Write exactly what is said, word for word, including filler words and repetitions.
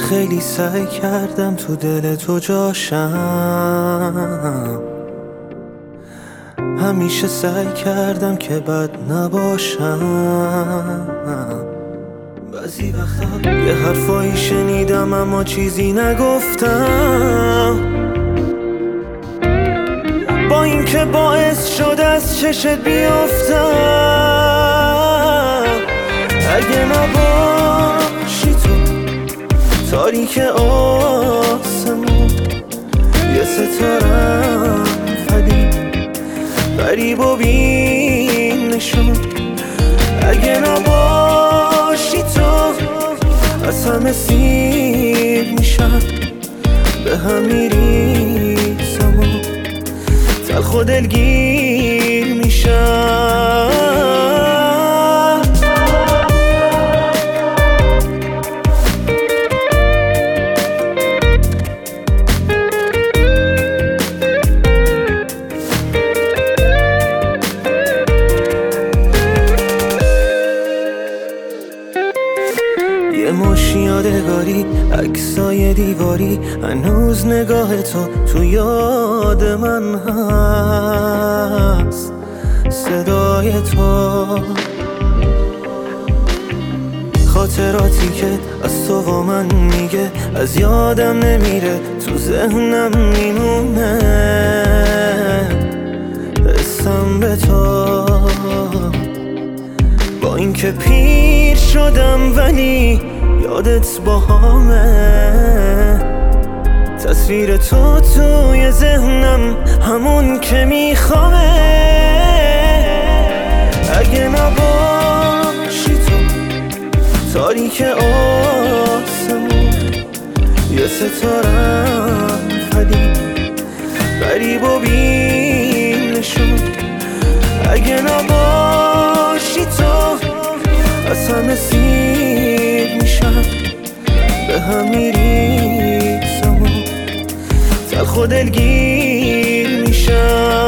خیلی سعی کردم تو دل تو جاشم، همیشه سعی کردم که بد نباشم. بعضی وقتا یه حرفایی شنیدم اما چیزی نگفتم، با اینکه باعث شد از چشت بیافتم. اگه نباشی تو تاریک آسمون، یه ستارم فدی غریب و بین نشون. اگه نباشی تو از همه سیر میشم، به هم میریزم و تلخ و دلگیر میشم. یه مش یادگاری، عکسای دیواری، هنوز نگاه تو تو یاد من هست. صدای تو، خاطراتی که از تو و من میگه، از یادم نمیره، تو ذهنم میمونه. حسم به تو، با اینکه پیر شدم ولی یادت باهامه. تصویر تو توی ذهنم همون که میخوامه. اگه نباشی تو تاریک آسمون، یه ستارم فدی غریب و بین نشون. اگه نباشی تو از همه سیر میشم، به هم میریزم و تلخ و دلگیر میشم.